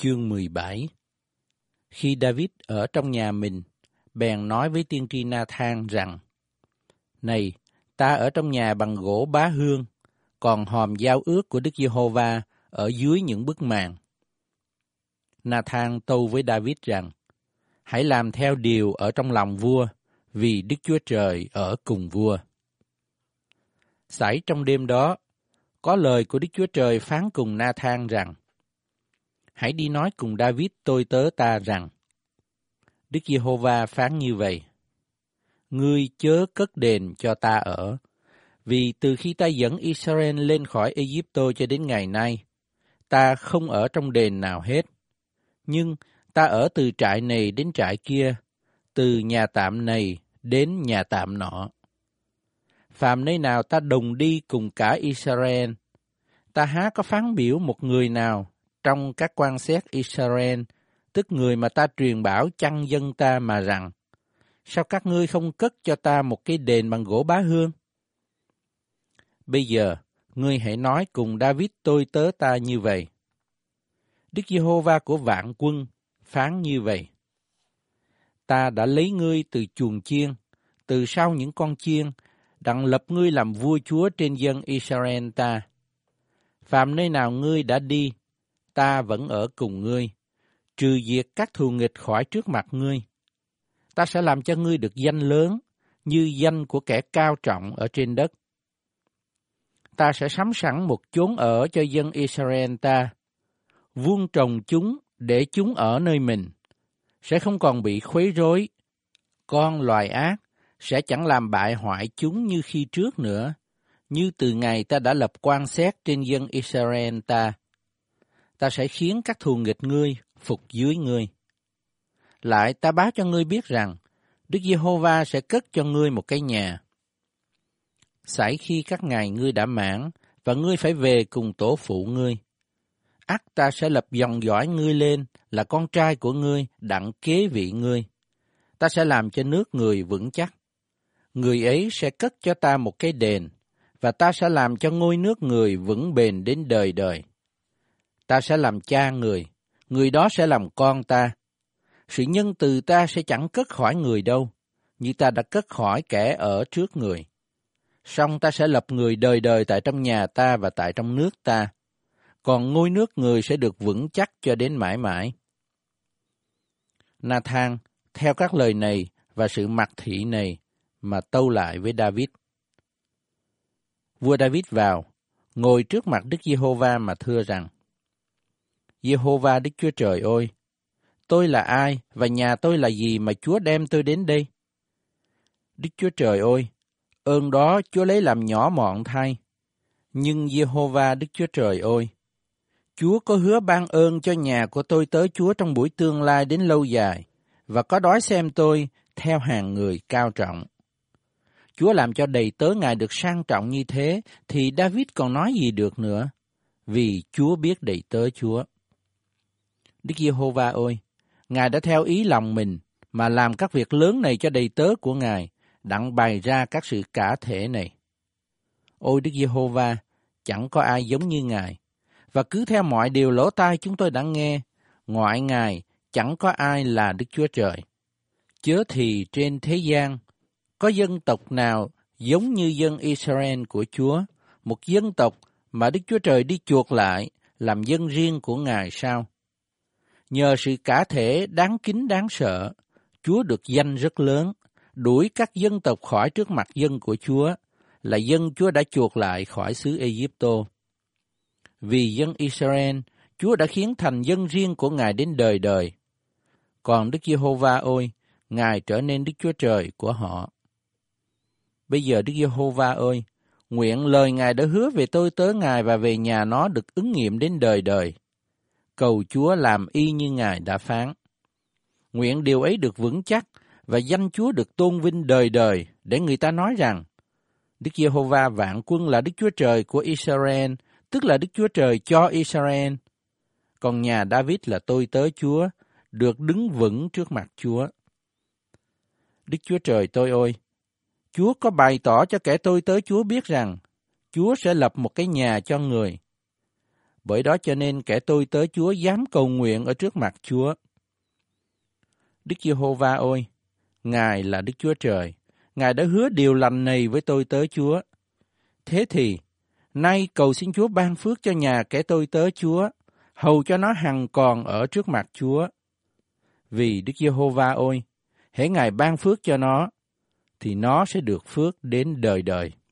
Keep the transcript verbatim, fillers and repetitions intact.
Chương mười bảy. Khi David ở trong nhà mình, bèn nói với tiên tri Na-than rằng: Này, ta ở trong nhà bằng gỗ bá hương, còn hòm giao ước của Đức Giê-hô-va ở dưới những bức màn. Na-than tâu với David rằng: Hãy làm theo điều ở trong lòng vua, vì Đức Chúa Trời ở cùng vua. Xảy trong đêm đó, có lời của Đức Chúa Trời phán cùng Na-than rằng: Hãy đi nói cùng David tôi tớ ta rằng: Đức Giê-hô-va phán như vậy: Ngươi chớ cất đền cho ta ở, vì từ khi ta dẫn Israel lên khỏi Ê-díp-tô cho đến ngày nay, ta không ở trong đền nào hết. Nhưng ta ở từ trại này đến trại kia, từ nhà tạm này đến nhà tạm nọ. Phàm nơi nào ta đồng đi cùng cả Israel, ta há có phán biểu một người nào trong các quan xét Israel, tức người mà ta truyền bảo chăn dân ta mà rằng: Sao các ngươi không cất cho ta một cái đền bằng gỗ bá hương? Bây giờ, ngươi hãy nói cùng David tôi tớ ta như vậy: Đức Giê-hô-va của vạn quân phán như vậy: Ta đã lấy ngươi từ chuồng chiên, từ sau những con chiên, đặng lập ngươi làm vua chúa trên dân Israel ta. Phàm nơi nào ngươi đã đi, ta vẫn ở cùng ngươi, trừ diệt các thù nghịch khỏi trước mặt ngươi. Ta sẽ làm cho ngươi được danh lớn, như danh của kẻ cao trọng ở trên đất. Ta sẽ sắm sẵn một chốn ở cho dân Israel ta, vuông trồng chúng để chúng ở nơi mình, sẽ không còn bị khuấy rối. Con loài ác sẽ chẳng làm bại hoại chúng như khi trước nữa, như từ ngày ta đã lập quan xét trên dân Israel ta. Ta sẽ khiến các thù nghịch ngươi phục dưới ngươi. Lại ta báo cho ngươi biết rằng, Đức Giê-hô-va sẽ cất cho ngươi một cái nhà. Xảy khi các ngày ngươi đã mãn, và ngươi phải về cùng tổ phụ ngươi, ắt ta sẽ lập dòng dõi ngươi lên là con trai của ngươi đặng kế vị ngươi. Ta sẽ làm cho nước người vững chắc. Người ấy sẽ cất cho ta một cái đền, và ta sẽ làm cho ngôi nước người vững bền đến đời đời. Ta sẽ làm cha người, người đó sẽ làm con ta. Sự nhân từ ta sẽ chẳng cất khỏi người đâu, như ta đã cất khỏi kẻ ở trước người. Song ta sẽ lập người đời đời tại trong nhà ta và tại trong nước ta, còn ngôi nước người sẽ được vững chắc cho đến mãi mãi. Na-than theo các lời này và sự mặc thị này mà tâu lại với David. Vua David vào, ngồi trước mặt Đức Giê-hô-va mà thưa rằng: Giê-hô-va Đức Chúa Trời ơi, tôi là ai và nhà tôi là gì mà Chúa đem tôi đến đây? Đức Chúa Trời ơi, ơn đó Chúa lấy làm nhỏ mọn thay. Nhưng Giê-hô-va Đức Chúa Trời ơi, Chúa có hứa ban ơn cho nhà của tôi tớ Chúa trong buổi tương lai đến lâu dài, và có đói xem tôi theo hàng người cao trọng. Chúa làm cho đầy tớ Ngài được sang trọng như thế, thì David còn nói gì được nữa, vì Chúa biết đầy tớ Chúa. Đức Giê-hô-va ơi, Ngài đã theo ý lòng mình mà làm các việc lớn này cho đầy tớ của Ngài, đặng bày ra các sự cả thể này. Ôi Đức Giê-hô-va, chẳng có ai giống như Ngài, và cứ theo mọi điều lỗ tai chúng tôi đã nghe, ngoại Ngài chẳng có ai là Đức Chúa Trời. Chớ thì trên thế gian, có dân tộc nào giống như dân Israel của Chúa, một dân tộc mà Đức Chúa Trời đi chuộc lại, làm dân riêng của Ngài sao? Nhờ sự cả thể đáng kính đáng sợ, Chúa được danh rất lớn, đuổi các dân tộc khỏi trước mặt dân của Chúa, là dân Chúa đã chuộc lại khỏi xứ Ê-díp-tô. Vì dân Israel, Chúa đã khiến thành dân riêng của Ngài đến đời đời. Còn Đức Giê-hô-va ơi, Ngài trở nên Đức Chúa Trời của họ. Bây giờ Đức Giê-hô-va ơi, nguyện lời Ngài đã hứa về tôi tớ Ngài và về nhà nó được ứng nghiệm đến đời đời. Cầu Chúa làm y như Ngài đã phán. Nguyện điều ấy được vững chắc và danh Chúa được tôn vinh đời đời, để người ta nói rằng Đức Giê-hô-va vạn quân là Đức Chúa Trời của Israel, tức là Đức Chúa Trời cho Israel. Còn nhà David là tôi tớ Chúa, được đứng vững trước mặt Chúa. Đức Chúa Trời tôi ơi, Chúa có bày tỏ cho kẻ tôi tớ Chúa biết rằng Chúa sẽ lập một cái nhà cho người. Bởi đó cho nên kẻ tôi tớ Chúa dám cầu nguyện ở trước mặt Chúa. Đức Giê-hô-va ơi, Ngài là Đức Chúa Trời, Ngài đã hứa điều lành này với tôi tớ Chúa. Thế thì, nay cầu xin Chúa ban phước cho nhà kẻ tôi tớ Chúa, hầu cho nó hằng còn ở trước mặt Chúa. Vì Đức Giê-hô-va ơi, hễ Ngài ban phước cho nó, thì nó sẽ được phước đến đời đời.